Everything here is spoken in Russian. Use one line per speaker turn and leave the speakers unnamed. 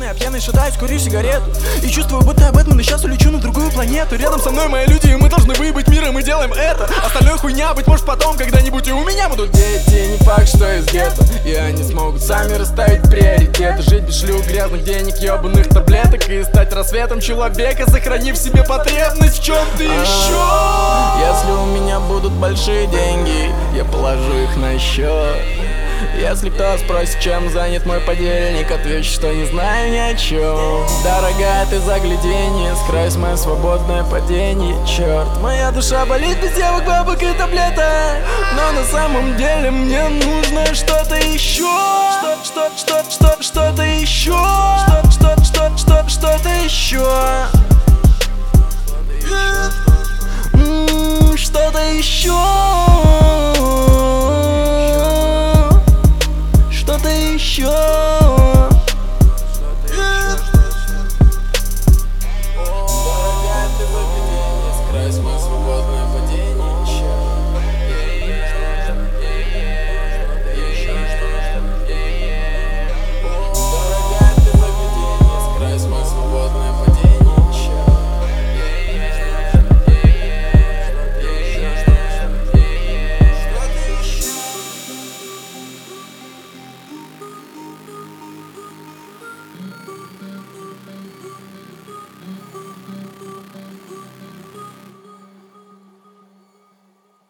я пьяный шатаюсь, курю сигарету и чувствую, будто я Бэтмен, и сейчас улечу на другую планету. Рядом со мной мои люди, и мы должны выбыть мир, и мы делаем это. Остальное хуйня, быть может потом, когда-нибудь и у меня будут дети. Не факт, что из гетто, и они смогут сами расставить приоритеты. Жить без шлюх, грязных денег, ебаных таблеток, и стать рассветом человека, сохранив в себе потребность в чем-то еще. Если у меня будут большие деньги, я положу их на счет. Если кто спросит, чем занят мой подельник, отвечу, что не знаю ни о чем. Дорогая, ты загляденье, скройсь мое свободное падение. Черт, моя душа болит без девок, бабок и таблеток, но на самом деле мне нужно что-то еще. Что-то еще. Что-то еще.